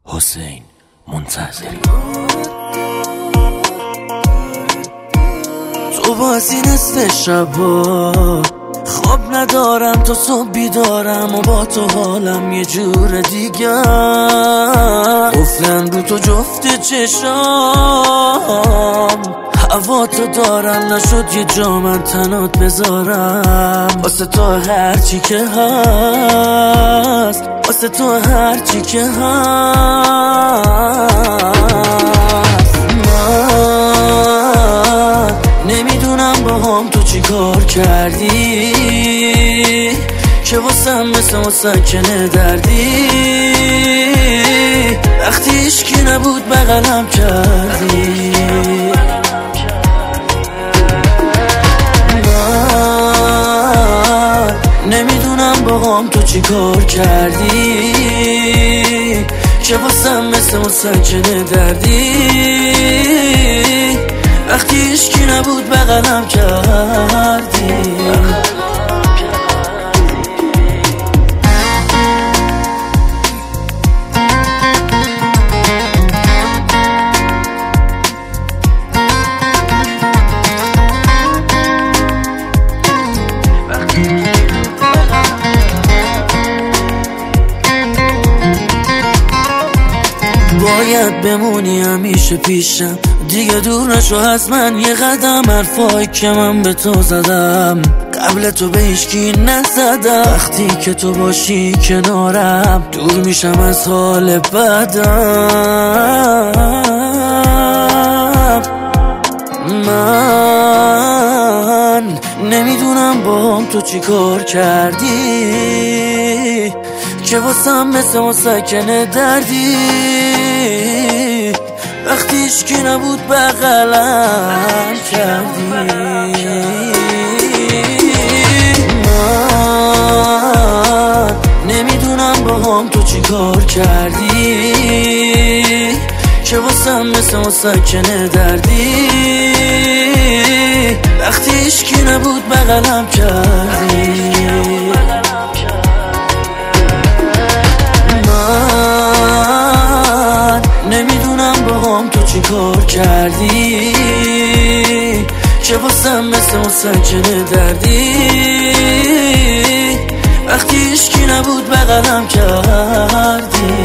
حسین منتظری. تو بازی نصف شبا خواب ندارم تا صبح بیدارم و با تو حالم یه جور دیگه. قفلن رو تو جفت چشام، هوا تو دارم نشد یه جا من تنات بذارم. واسه تو هرچی که هست، واسه تو هرچی که هست. من نمیدونم با هم تو چی کار کردی که واسم مثل مسکنه دردی. وقتی عشقی نبود بغلم کردی. نمیدونم با هم تو چی کار کردی که واسم مثل مسکنه دردی. وقتی عشقی نبود بغلم کردی. باید بمونی همیشه پیشم، دیگه دور نشو از من یه قدم. حرفایی که من به تو زدم قبل تو به هیچکی نزدم. وقتی که تو باشی کنارم دور میشم از حال بدم. من نمیدونم با هم تو چی کار کردی که واسم مثل مسکنه دردی. وقتی عشقی نبود بغلم کردی. من نمیدونم با هم تو چی کار کردی که واسم مثل مسکنه دردی. وقتی عشقی نبود بغلم کردی. نمیدونم با هم تو چی کار کردی که واسم مثل مسکنه دردی. وقتی عشقی نبود بغلم کردی.